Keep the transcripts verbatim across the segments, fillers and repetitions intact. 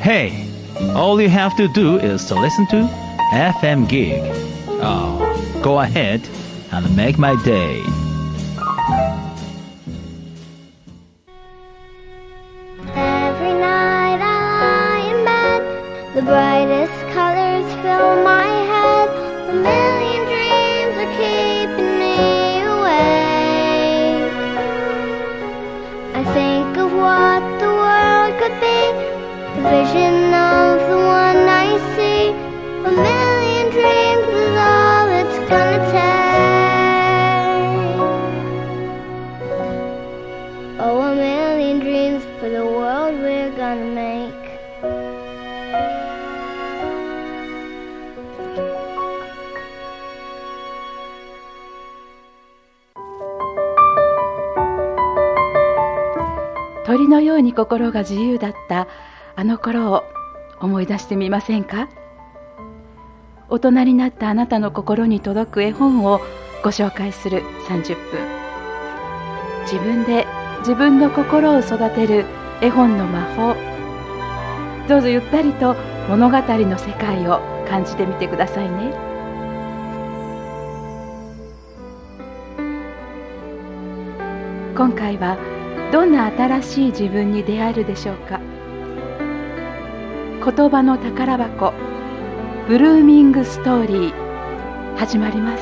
Hey, all you have to do is to listen to エフエム Gig. Oh, go ahead and make my day. Every night I lie in bed, the brightest colors fill my head. A million dreams are keeping me awake. I think of what the world could be, the vision of the one I see. A million dreams is all it's gonna take. Oh, a million dreams for the world we're gonna make. 鳥のように心が自由だったあの頃を思い出してみませんか？大人になったあなたの心に届く絵本をご紹介するさんじゅっぷん。自分で自分の心を育てる絵本の魔法。どうぞゆったりと物語の世界を感じてみてくださいね。今回はどんな新しい自分に出会えるでしょうか。言葉の宝箱ブルーミングストーリー始まります。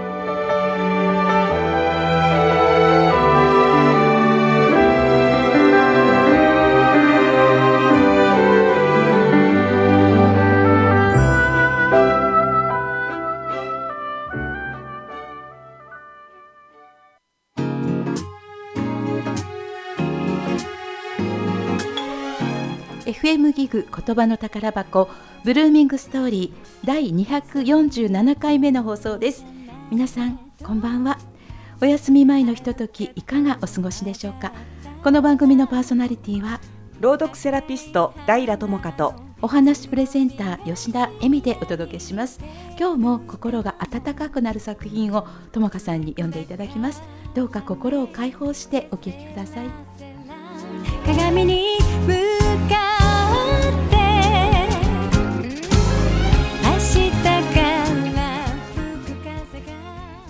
エフエム ギグ言葉の宝箱ブルーミングストーリーだいにひゃくよんじゅうななかいめの放送です。皆さんこんばんは。お休み前のひとときいかがお過ごしでしょうか。この番組のパーソナリティは朗読セラピスト平智香とお話プレゼンター吉田恵美でお届けします。今日も心が温かくなる作品を智香さんに読んでいただきます。どうか心を解放してお聞きください。 鏡に向かって明日から吹く風が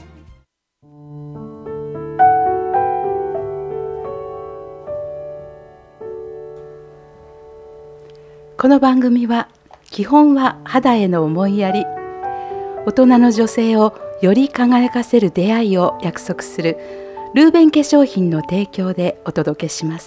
この番組は基本は肌への思いやり、大人の女性をより輝かせる出会いを約束するルーベン化粧品の提供でお届けします。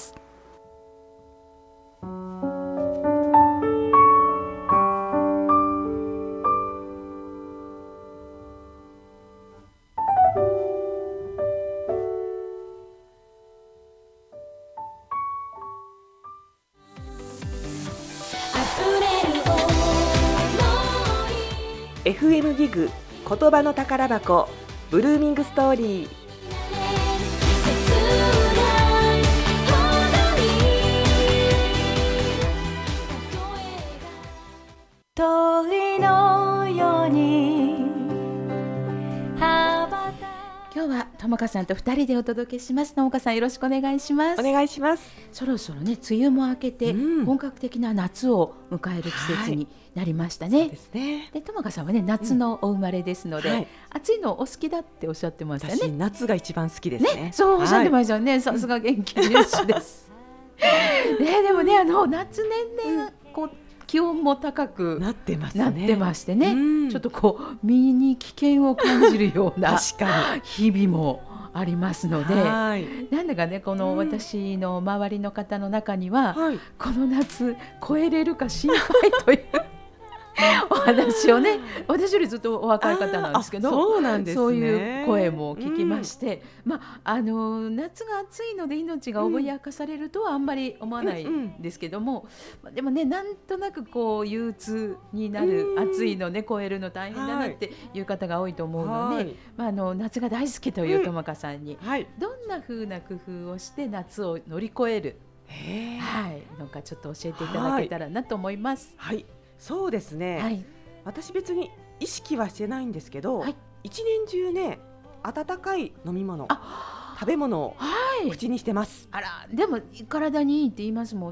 エフエム ギグ言葉の宝箱ブルーミングストーリー。 鳥のように羽ばた今日は智香さんとふたりでお届けします。智香さんよろしくお願いします。 お願いします。 そろそろね梅雨も明けて、 うん本格的な夏を迎える季節になりましたね。 そうですね。 で智香さんはね夏のお生まれですので、 うんはい暑いのお好きだっておっしゃってました私ね。 夏が一番好きですね。 ね、そうおっしゃってはましたよね。さすが元気入手です。ね、でもねあの夏年々こう気温も高くいなってますね。 なってましてね、 うんちょっとこう身に危険を感じるような確かに日々もありますので、 はいなんだかねこのうん私の周りの方の中には、 はいこの夏超えれるか心配というお話をね、私よりずっとお若い方なんですけど、 あそうなんですね。 そういう声も聞きまして、まあ、あの夏が暑いので命が脅かされるとはあんまり思わないんですけども、まあでもねなんとなくこう憂鬱になる、 うん暑いのね超えるの大変だなっていう方が多いと思うので、 はいまあ、あの夏が大好きという智香さんに、 はい。 どんな風な工夫をして夏を乗り越える、 へーはい、のかちょっと教えていただけたらなと思います。 はい。そうですね。 はい、 私別に意識はしてないんですけど、 はい一年中ね温かい飲み物、 あ食べ物をはい、 口にしてます。 あらでも体にいいって言いますもんね。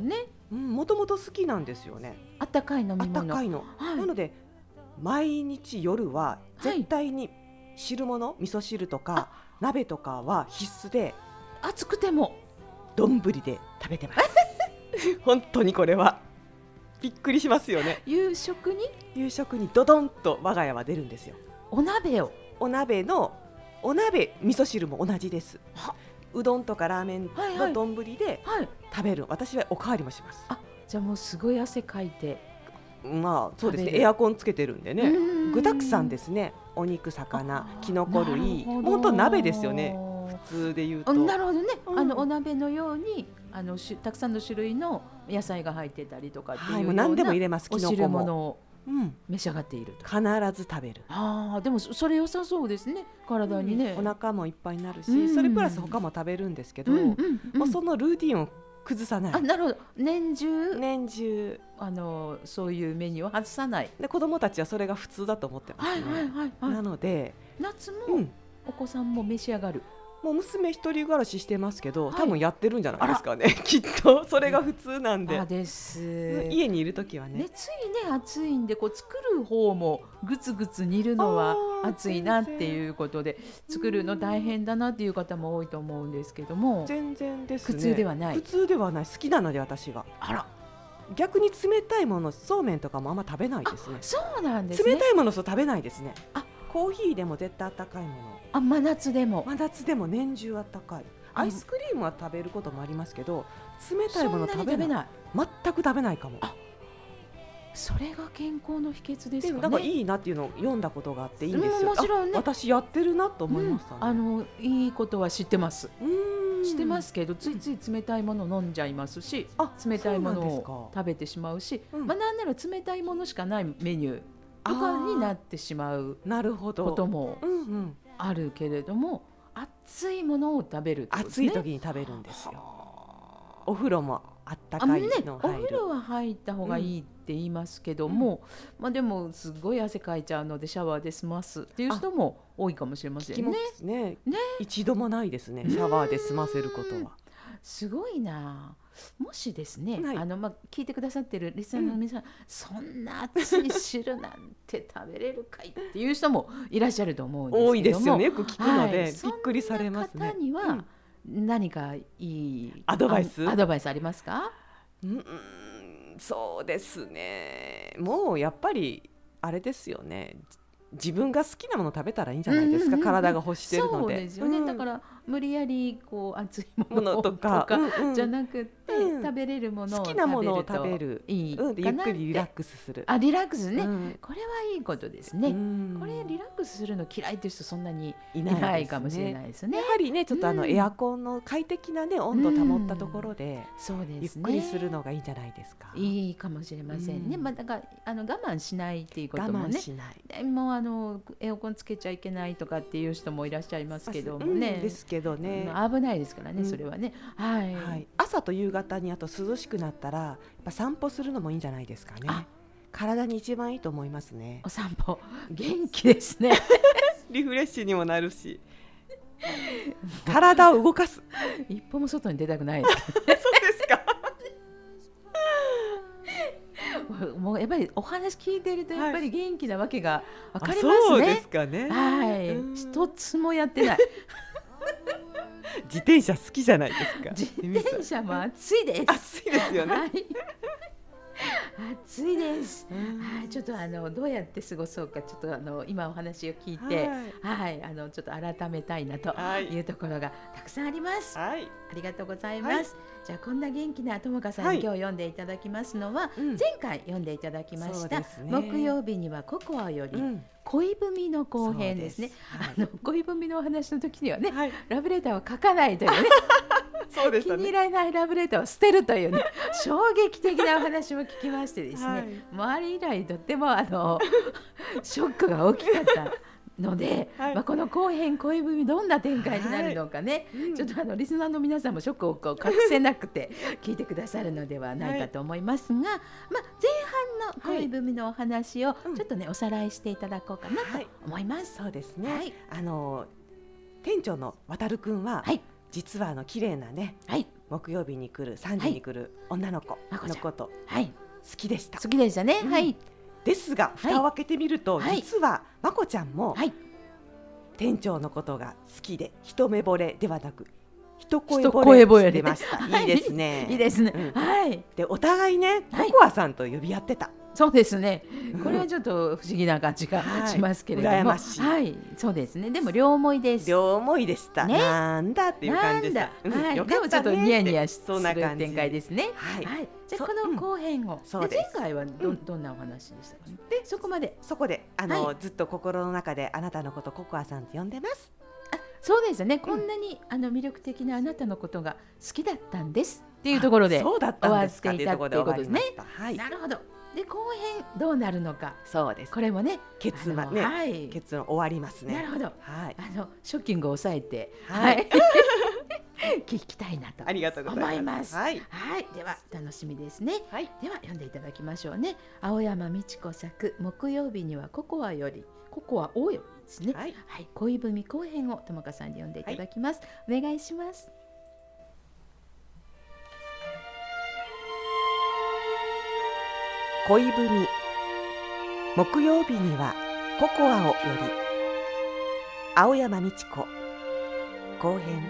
もともと好きなんですよね。 あったかい飲みあった物。 かいの、 はいなので毎日夜は絶対に汁物、味噌汁とか鍋とかは必須で暑くても丼で食べてます本当にこれはびっくりしますよね。 夕食に夕食にドドンと我が家は出るんですよ。 お鍋をお鍋のお鍋味噌汁も同じです。 はうどんとかラーメンはいはいの丼ではい食べる、私はおかわりもします。 あじゃあもうすごい汗かいてまあそうですね、 食べるエアコンつけてるんでね、 うん具沢山ですね。お肉、魚、 あきのこ類、 なるほど本当鍋ですよね。普通で言うと。 なるほどね、 うんあのお鍋のようにあのしたくさんの種類の野菜が入ってたりとかっていうはい、 ようもう何でも入なれます。きお汁のこも、 物をうん、 召し上がっていると。 必ず食べる。 ああでもそそれ良さそうですね、体にね。 お腹もいっぱいになるし、 うんそれプラス他も食べるんですけど、 うんうんうんもうそのルーティンを崩さない。 あなるほど、年中年中あのそういうメニューを外さない。 で子供たちはそれが普通だと思ってますね。 はいはいはいは。 ないので、 夏もうん、 お子さんも召し上がる。 もう娘一人暮らししてますけど、 はい多分やってるんじゃないですかね。きっとそれが普通なんであ、です。 家にいるときはね。 ね、ついね暑いんでこう作る方もぐつぐつ煮るのはあー暑いなっていうことで作るの大変だなっていう方も多いと思うんですけども、 全然ですね。 苦痛ではない苦痛ではない。好きなので私は。 あら逆に冷たいもの、そうめんとかもあんま食べないですね。 そうなんですね。 冷たいものそう食べないですね。 あコーヒーでも絶対あったかいもの。 あ真夏でも真夏でも年中あったかい。 あアイスクリームは食べることもありますけど、冷たいものそんな食べない。 に食べない。 全く食べないかも。 あそれが健康の秘訣ですでもかね。 なんかいいなっていうのを読んだことがあっていいんですよ。 うんもちろんねあ私やってるなと思いましたね。 うんあのいいことは知ってます。 うーん知ってますけどついつい冷たいもの飲んじゃいますし、 あ冷たいものそうなんですかを食べてしまうし、 うんまあなんなら冷たいものしかないメニューとかになってしまうなるほど。 こともうんうん。 あるけれども、熱いものを食べるってことですね。 暑い時に食べるんですよ。お風呂もあったあのねかいの、 お入る。 風呂は入った方がいいって言いますけども、まあでもすごい汗かいちゃうのでシャワーで済ますっていう人も多いかもしれませ気持んね。 ちねね一度もないですね。シャワーで済ませることは。 すごいな。もしですね、 はいあのまあ聞いてくださってるリスナーの皆さん、そんな熱い汁なんて食べれるかいっていう人もいらっしゃると思うんですけども、 多いですよね。よく聞くので、 はいびっくりされますね。 そんな方には何かいいアドバイスあアドバイスありますか？ うん、うんそうですね。もうやっぱりあれですよね。自分が好きなもの食べたらいいんじゃないですか。 うんうんうん体が欲してるので。 そうですよね、 うんだから無理やりこう熱いももののととかかうんうんじゃなくて、 うん食べれるものを好きなものを食べる。 いいかなって、 うん、でゆっくりリラックスする。 あリラックスね、 うんこれはいいことですね、 うんこれリラックスするの嫌いという人そんなにいいないですねないかもしれないですね。 やはりね、ちょっとあの、 うんエアコンの快適なね温度を保ったところで、 そうですね。 ゆっくりするのがいいんじゃないですか。 いいかもしれませんね。 うんまあだからあの我慢しないっていうこ我ともね。 慢しない。 でもあのエアコンつけちゃいけないとかっていう人もいらっしゃいますけどもね。 うんですけどね。 うん危ないですからね、 うんそれはね。はい。 はい、朝と夕方にあと涼しくなったらやっぱ散歩するのもいいんじゃないですかねあ。 体に一番いいと思いますねお。散歩元気ですね。 リフレッシュにもなるし体を動かす。 一歩も外に出たくないです。 そうですか。 もうやっぱりお話聞いてるとやっぱり元気なわけがわかりあますね。 そうですかね。 はいうん。 一つもやってない。 自転車好きじゃないですか。 自転車も暑いです。 暑いですよね。 はい。暑いです。 うんはい、ちょっとあのどうやって過ごそうかちょっとあの今お話を聞いて、 はいはい、あのちょっと改めたいなとはいいうところがたくさんあります。 はい。 ありがとうございます。 はいじゃあこんな元気なともかさんはいに今日読んでいただきますのは、 うん前回読んでいただきまそした、 うですね木曜日にはココアより、 うん恋文の後編ですね。 そうですあの恋文のお話の時にはね、 はい。 ラブレターを書かないというね。 そうでし気たね。 に入らないラブレターを捨てるというね衝撃的なお話も聞きましてですね、 はいもうあれ以来とってもあのショックが大きかったので、 はいまあ、この後編恋文どんな展開になるのかね、 うんちょっとあのリスナーの皆さんもショックをこう隠せなくて聞いてくださるのではないかと思いますが、まあ、前半の恋文のお話をうんちょっとねおさらいしていただこうかなはいと思います。 そうですね。 はいあの店長の渡るくんは、 はい実はあの綺麗なねはい木曜日に来るさんじに来る女の子まこちゃんのことはい好きでした。 好きでしたね、 うんはいですが蓋を開けてみると、 はい実はまこちゃんもはい店長のことが好きで、一目惚れではなく一声一惚声惚れれしてました。 はいいいですね。 いいですね、 うんはいでお互いねはいココアさんと呼び合ってた。 そうですね。これはちょっと不思議な感じがはいしますけれども、 羨ましいはい、そうですね。でも両思いです。 両思いでした。 ねなんだっていう感じでした。 なんだ、はい、 うんよでもちょっとかったねニヤニヤすそんな感じる展開ですね。 はいはい、じゃあそこの後編を、 そうです前回はど、 うんどんなお話でしたかね。 でそこまで。 そこであの、 はいずっと心の中であなたのことココアさんと呼んでます。 そうですね。こんなに、あの魅力的なあなたのことが好きだったんですっていうところであそうだったんですか終わっていたっていうことですねっていうところで終わりましたはい。 なるほど。で後編どうなるのか、 そうです。 これもね、 結末あのね、 はい、 結論終わりますね。 なるほど。 はい。 あのショッキングを抑えて、 はい聞きたいなとありがとうございます。 思いはい。 はい、では楽しみですね。 はい。 では読んでいただきましょうね。青山美智子作木曜日にはココアよりココアをよりですね。 はい。 はい、恋文後編をともかさんに読んでいただきます。お願いします。 恋文木曜日にはココアをより青山美智子後編。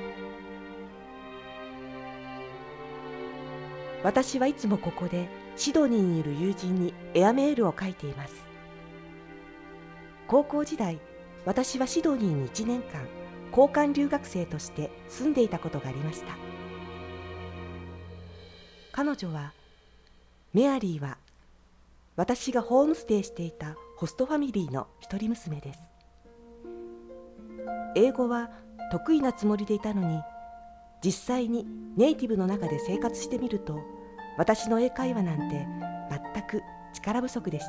私はいつもここでシドニーにいる友人にエアメールを書いています。高校時代、私はシドニーにいちねんかん交換留学生として住んでいたことがありました。彼女はメアリーは私がホームステイしていたホストファミリーの一人娘です。英語は得意なつもりでいたのに、実際にネイティブの中で生活してみると、私の英会話なんて全く力不足でした。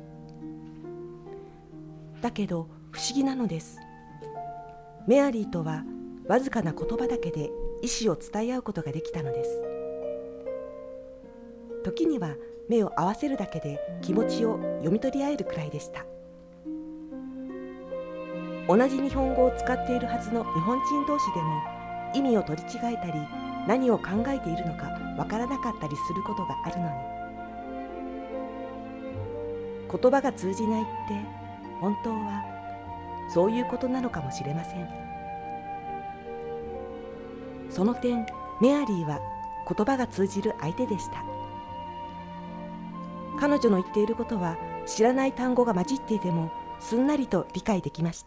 だけど不思議なのです。メアリーとはわずかな言葉だけで意思を伝え合うことができたのです。時には目を合わせるだけで気持ちを読み取り合えるくらいでした。同じ日本語を使っているはずの日本人同士でも意味を取り違えたり、何を考えているのかわからなかったりすることがあるのに、言葉が通じないって本当はそういうことなのかもしれません。その点、メアリーは言葉が通じる相手でした。彼女の言っていることは知らない単語が混じっていてもすんなりと理解できました。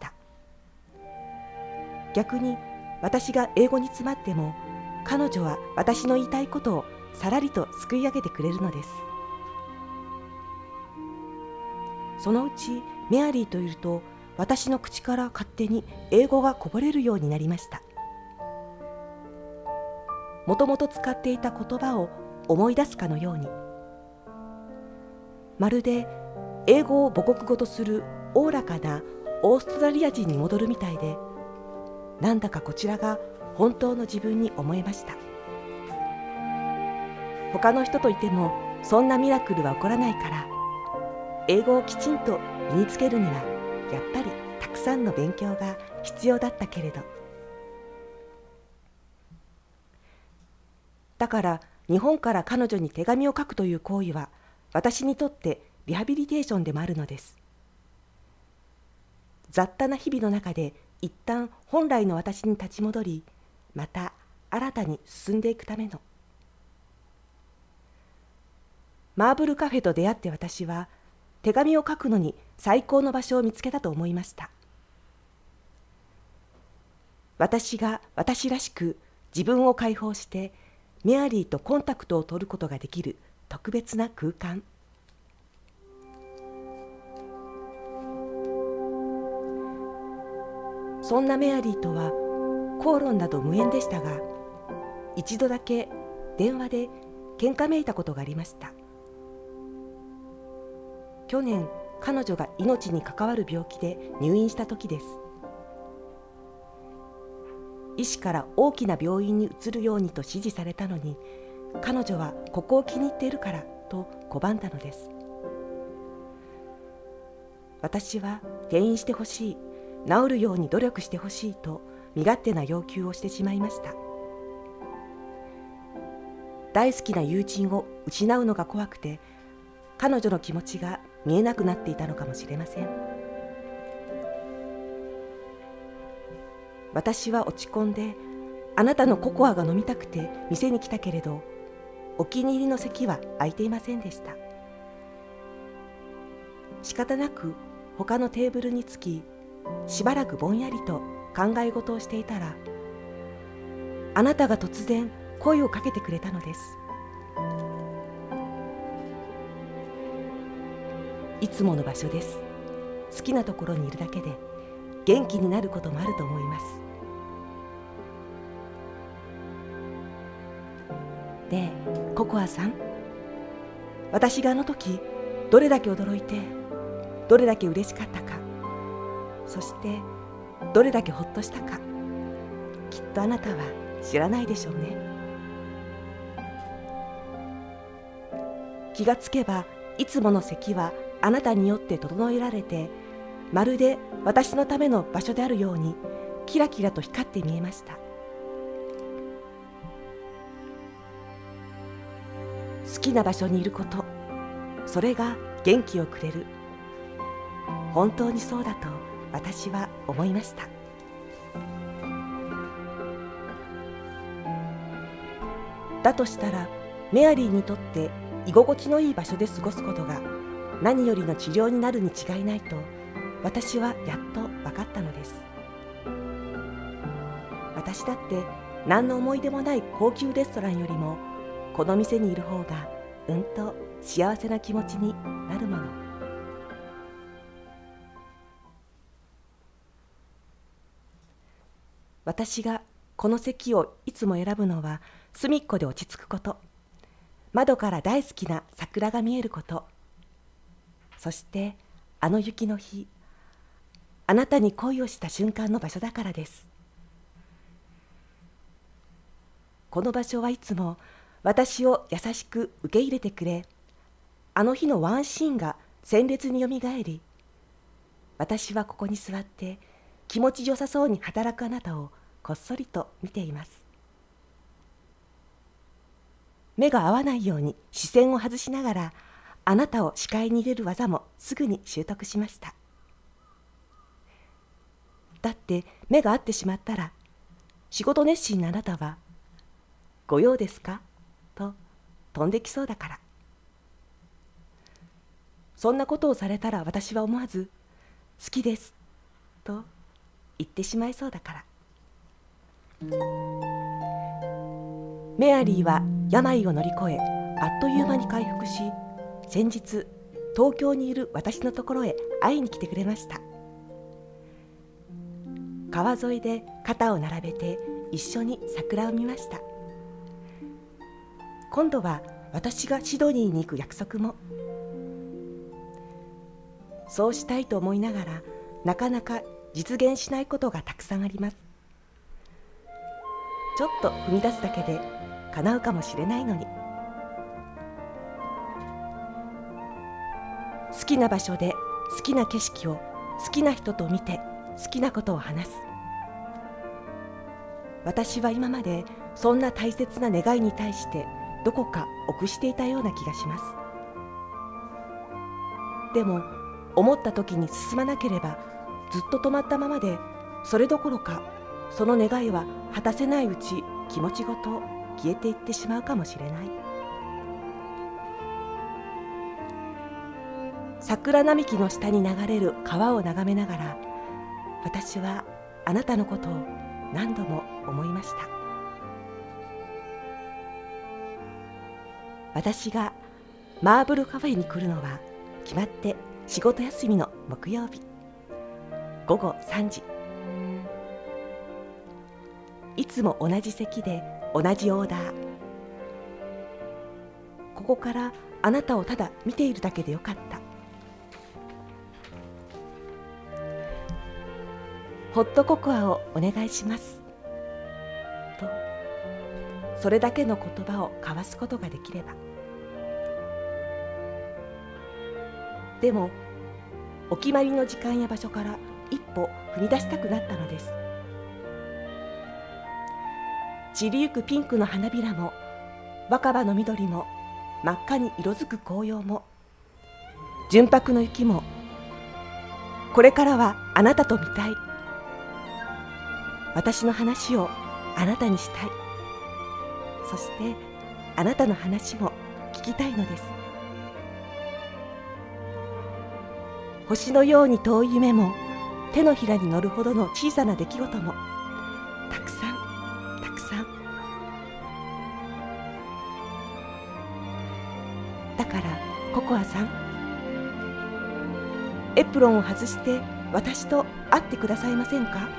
逆に私が英語に詰まっても彼女は私の言いたいことをさらりとすくい上げてくれるのです。そのうちメアリーといると私の口から勝手に英語がこぼれるようになりました。もともと使っていた言葉を思い出すかのように、まるで英語を母国語とするおおらかなオーストラリア人に戻るみたいで、なんだかこちらが本当の自分に思えました。他の人といてもそんなミラクルは起こらないから、英語をきちんと身につけるにはやっぱりたくさんの勉強が必要だったけれど、だから日本から彼女に手紙を書くという行為は私にとってリハビリテーションでもあるのです。雑多な日々の中で一旦本来の私に立ち戻り、また新たに進んでいくための。マーブルカフェと出会って私は手紙を書くのに最高の場所を見つけたと思いました。私が私らしく自分を解放してメアリーとコンタクトを取ることができる特別な空間。そんなメアリーとは口論など無縁でしたが、一度だけ電話で喧嘩めいたことがありました。去年、彼女が命に関わる病気で入院した時です。医師から大きな病院に移るようにと指示されたのに、彼女はここを気に入っているからと拒んだのです。私は転院してほしい、治るように努力してほしいと身勝手な要求をしてしまいました。 大好きな友人を失うのが怖くて、彼女の気持ちが見えなくなっていたのかもしれません。私は落ち込んで、あなたのココアが飲みたくて店に来たけれど、お気に入りの席は空いていませんでした。仕方なく他のテーブルにつき、しばらくぼんやりと考え事をしていたら、あなたが突然声をかけてくれたのです。いつもの場所です。好きなところにいるだけで元気になることもあると思います。で、ココアさん、私があの時どれだけ驚いて、どれだけ嬉しかったか、そしてどれだけほっとしたか、きっとあなたは知らないでしょうね。気がつけば、いつもの席はあなたによって整えられて、まるで私のための場所であるようにキラキラと光って見えました。好きな場所にいること、それが元気をくれる。本当にそうだと私は思いました。だとしたら、メアリーにとって居心地のいい場所で過ごすことが何よりの治療になるに違いないと、私はやっと分かったのです。私だって何の思い出もない高級レストランよりも、この店にいる方がうんと幸せな気持ちになるもの。私がこの席をいつも選ぶのは、隅っこで落ち着くこと、窓から大好きな桜が見えること、そしてあの雪の日、あなたに恋をした瞬間の場所だからです。この場所はいつも私を優しく受け入れてくれ、あの日のワンシーンが鮮烈によみがえり、私はここに座って気持ちよさそうに働くあなたをこっそりと見ています。目が合わないように視線を外しながら、あなたを視界に入れる技もすぐに習得しました。だって目が合ってしまったら、仕事熱心なあなたは、ご用ですかと飛んできそうだから。そんなことをされたら、私は思わず、好きですと言ってしまいそうだから。メアリーは病を乗り越え、あっという間に回復し、先日東京にいる私のところへ会いに来てくれました。川沿いで肩を並べて一緒に桜を見ました。今度は私がシドニーに行く約束も。そうしたいと思いながら、なかなか実現しないことがたくさんあります。ちょっと踏み出すだけで叶うかもしれないのに。好きな場所で好きな景色を好きな人と見て好きなことを話す。私は今までそんな大切な願いに対してどこか臆していたような気がします。でも思った時に進まなければずっと止まったままで、それどころかその願いは果たせないうち気持ちごと消えていってしまうかもしれない。桜並木の下に流れる川を眺めながら、私はあなたのことを何度も思いました。私がマーブルカフェに来るのは決まって仕事休みの木曜日ごごさんじ。いつも同じ席で同じオーダー。ここからあなたをただ見ているだけでよかった。ホットココアをお願いしますと、それだけの言葉を交わすことができれば。でもお決まりの時間や場所から一歩踏み出したくなったのです。散りゆくピンクの花びらも若葉の緑も真っ赤に色づく紅葉も純白の雪も、これからはあなたと見たい。私の話をあなたにしたい。そしてあなたの話も聞きたいのです。星のように遠い夢も、手のひらに乗るほどの小さな出来事も、たくさんたくさん。だからココアさん、エプロンを外して私と会ってくださいませんか？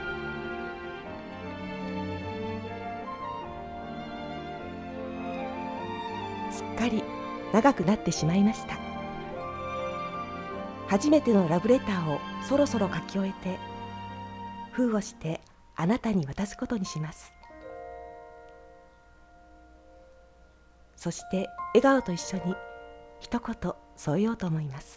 すっかり長くなってしまいました。初めてのラブレターをそろそろ書き終えて、封をしてあなたに渡すことにします。そして笑顔と一緒に一言添えようと思います。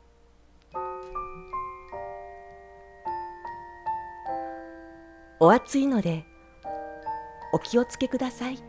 お暑いのでお気をつけくださいと。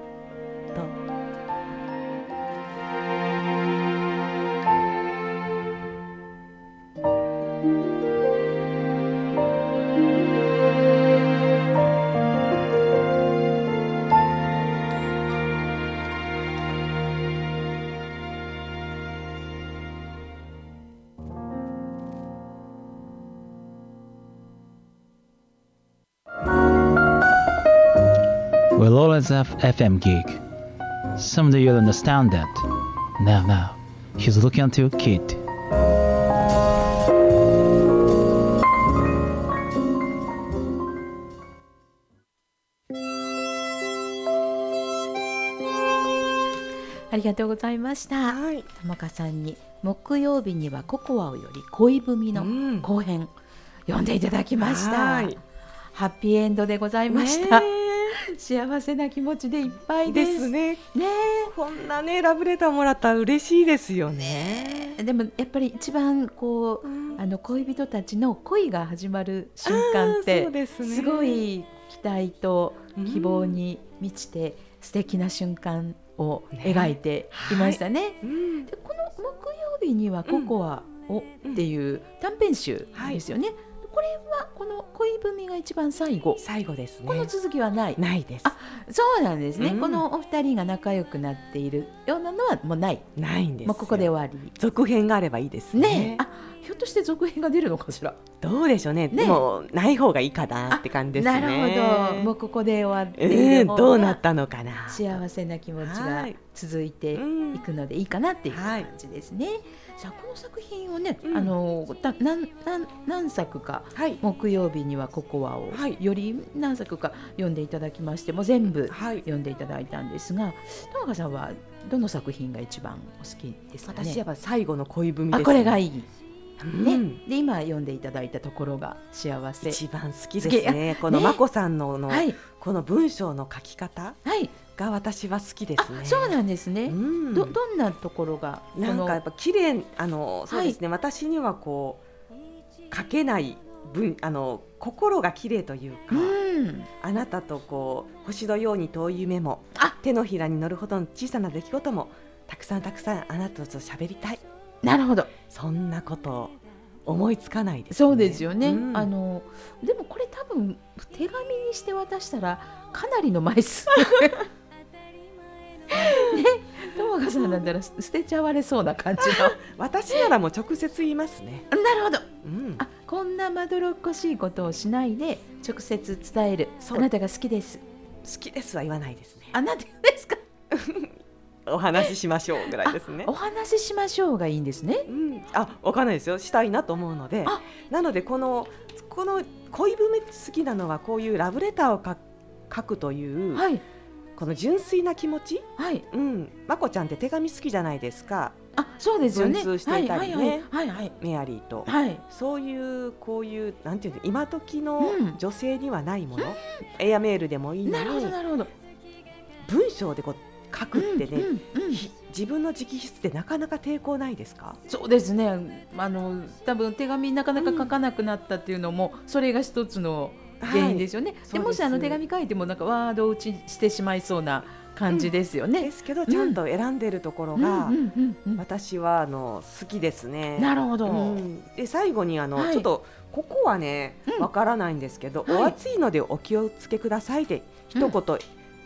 We'll always have F M gig. Someday you'll understand that. Now, now, he's looking at your kid. ありがとうございました。 はい、 玉香さんに木曜日にはココアをより恋文の後編、うん、読んでいただきました。はい、ハッピーエンドでございました。幸せな気持ちでいっぱいです。 ですね。 ね、 こんなねラブレターもらったら嬉しいですよね。 でもやっぱり一番こう、うん、あの恋人たちの恋が始まる瞬間って、そうですね、すごい期待と希望に満ちて素敵な瞬間を描いていましたね。はい、うん、でこの木曜日にはココアをっていう短編集ですよね。はい、これはこの恋文が一番最後最後ですね。 この続きはないないです。 あ、そうなんですね。 うん、 このお二人が仲良くなっているようなのはもうないないんですよ。 もうここで終わり。 続編があればいいですね。 ね、あ、ひょっとして続編が出るのかしら。 どうでしょうね。ね、でもない方がいいかなって感じですね。 なるほど。もうここで終わっている方が、 うん、どうなったのかな。 幸せな気持ちが続いていくのでいいかなっていう感じですね。はい、さあこの作品をね、うん、あの何, 何, 何作か、はい、木曜日にはココアを、はい、より何作か読んでいただきまして、もう全部読んでいただいたんですが、玉香さんはどの作品が一番お好きですかね。 私やっぱ最後の恋文ですね。 あ、これがいい。ね、うん、で今読んでいただいたところが幸せ。 一番好きですね。この眞子さん の, の、はい、この文章の書き方、はい、が私は好きですね。 そうなんですね。うん、ど, どんなところがなんかやっぱ綺麗、あのそうですね、はい、私にはこう書けない文、あの心が綺麗というか、うん、あなたとこう星のように遠い夢も、手のひらに乗るほどの小さな出来事も、たくさんたくさんあなたと喋りたい。 なるほど。 そんなこと思いつかないですね。 そうですよね。うん、あのでもこれ多分手紙にして渡したらかなりの枚数ね、友香さんだったら捨てちゃわれそうな感じの私ならもう直接言いますね。 なるほど、うん、あ、こんなまどろっこしいことをしないで直接伝える。あなたが好きです。 好きですは言わないですね。 あなたですかお話ししましょうぐらいですね。 お話ししましょうがいいんですね。 うん、あ、わかんないですよ。したいなと思うので、なのでこのこの恋文好きなのはこういうラブレターを書くという、はい、この純粋な気持ち、はい、うん、まこちゃんって手紙好きじゃないですか。 あ、そうですよね。 文通していたりね、 はいはいはいはい、 メアリーと、 はい、 そういうこういうなんていうの、今時の女性にはないもの、うん、エアメールでもいいのに、 なるほどなるほど、 文章でこう書くってね、 うんうんうん、 自分の直筆でなかなか抵抗ないですか。 そうですね。あの多分手紙なかなか書かなくなったっていうのも、うん、それが一つの原因ですよね。はい、でもしあの手紙書いてもなんかワード打ちしてしまいそうな感じですよね。 ですけどちゃんと選んでるところが、 うんうんうんうん、 私はあの好きですね。 なるほど、 うん、で最後にあの、 はい、 ちょっとここはねわ、うん、からないんですけど、はい、お暑いのでお気をつけくださいって一言、うん、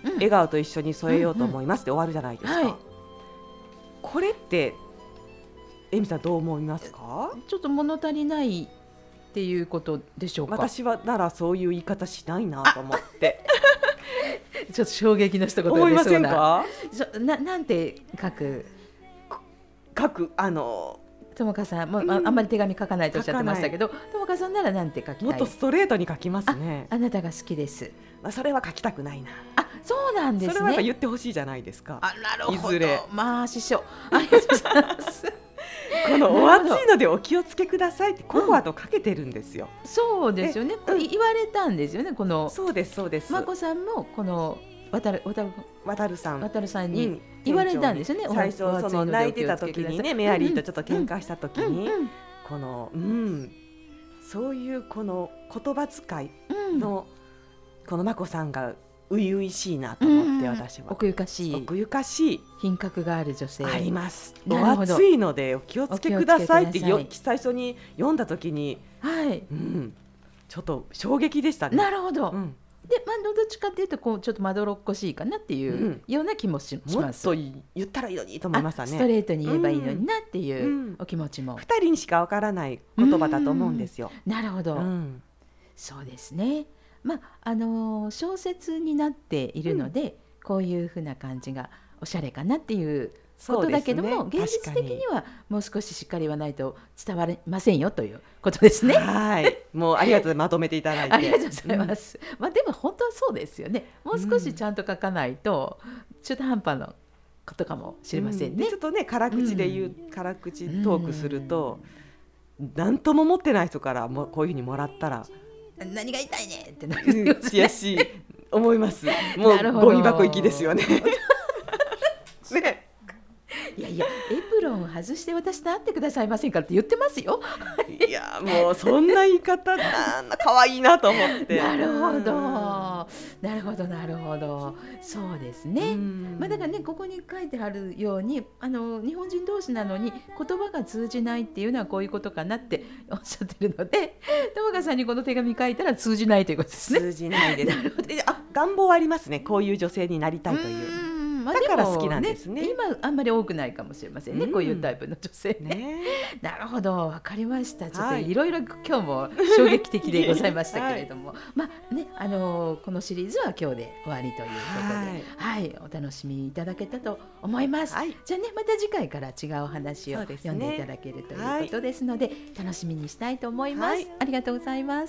笑顔と一緒に添えようと思いますって終わるじゃないですか、うんうんはい、これってエミさんどう思いますか？ ちょっと物足りないっていうことでしょうか？ 私はならそういう言い方しないなと思ってちょっと衝撃の一言で思いませんか？ な, なんて書く書くあのともかさんも、うん、あ, あんまり手紙書かないとおっしゃってましたけど、ともかさんならなんて書きたい？ もっとストレートに書きますね。 あ, あなたが好きです、 まあ、それは書きたくないな。 あ、そうなんですね。 それは言ってほしいじゃないですか。 あ、なるほど。 いずれまあ師匠ありがとうございますこのお暑いのでお気をつけくださいってココアとかけてるんですよ、 うん、そうですよね、うん、言われたんですよね。このそうですそうです。 まこさんもこの渡る渡る渡るさん渡るさんに言われたんですよね。 最初その泣いてた時にね、メアリーとちょっと喧嘩した時に、うんうん、この、うん、そういうこの言葉遣いの、うん、このまこさんが初々しいなと思って、うん、私は奥ゆかしい奥ゆかしい品格がある女性あります。お暑いのでお気をつけくださいってよ最初に読んだ時に、 はいうん、ちょっと衝撃でしたね。 なるほど、 うんでまあ、どっちかというとこうちょっとまどろっこしいかなっていうような気も し,、うん、します。 もっと言ったらいいのにと思いましたね。 ストレートに言えばいいのになっていうお気持ちも、 うん、ふたりにしかわからない言葉だと思うんですよ。 なるほど、うん、そうですね。まああのー、小説になっているので、うん、こういうふうな感じがおしゃれかなっていうことだけども、ね、現実的にはもう少ししっかりはないと伝わりませんよということですね。 はいもうありがとうまとめていただいてありがとうございます、うんまあ、でも本当はそうですよね。もう少しちゃんと書かないと中途半端なことかもしれませんね、 うん、ちょっとね辛口で言う、うん、辛口トークすると、うん、何とも持ってない人からもこういうふうにもらったら何が言いたいねってなるよね。 悔しい思います。もうゴミ箱行きですよねねいやいやエプロン外して私と会ってくださいませんかって言ってますよいやもうそんな言い方なんだ可愛いなと思ってなるほどなるほどなるほどそうですね。まあ、だからねここに書いてあるようにあの日本人同士なのに言葉が通じないっていうのはこういうことかなっておっしゃってるので玉川さんにこの手紙書いたら通じないということですね。 通じないですなるほど。あ願望ありますね。こういう女性になりたいという。だから好きなんですね。 今あんまり多くないかもしれませんね、うん、こういうタイプの女性 ね, ねなるほどわかりました。ちょっといろいろ今日も衝撃的でございましたけれども、はいまあねあのー、このシリーズは今日で終わりということで、はいはい、お楽しみいただけたと思います、はい、じゃあねまた次回から違うお話を読んでいただけるということですので、はい、楽しみにしたいと思います、はい、ありがとうございます。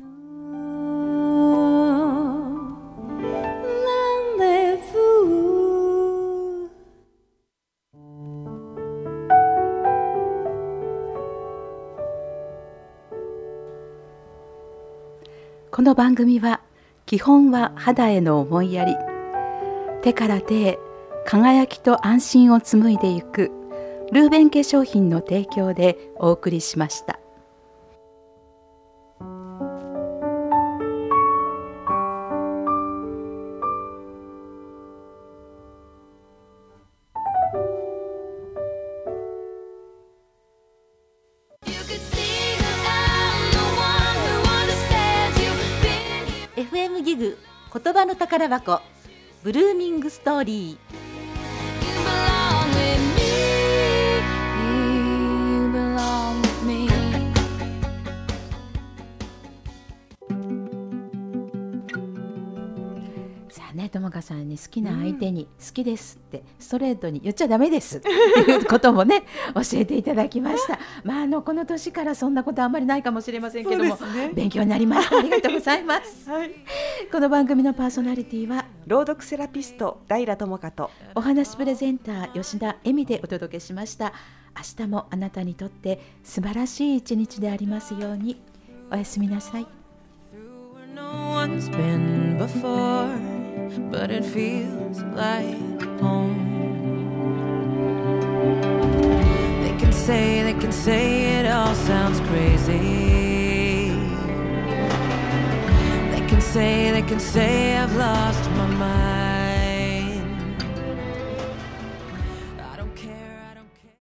この番組は基本は肌への思いやり、手から手へ輝きと安心を紡いでいくルーベン化粧品の提供でお送りしました。 エフエム ギグ言葉の宝箱ブルーミングストーリー。 ね、ともかさんに好きな相手に好きですってストレートに言っちゃダメですっていうこともね教えていただきました。まあ、あのこの年からそんなことあんまりないかもしれませんけども、ね、勉強になりました。ありがとうございます、はい、この番組のパーソナリティは朗読セラピスト平智香とお話プレゼンター吉田恵美でお届けしました。明日もあなたにとって素晴らしい一日でありますように。おやすみなさい。But it feels like home. They can say, they can say it all sounds crazy. They can say, they can say I've lost my mind.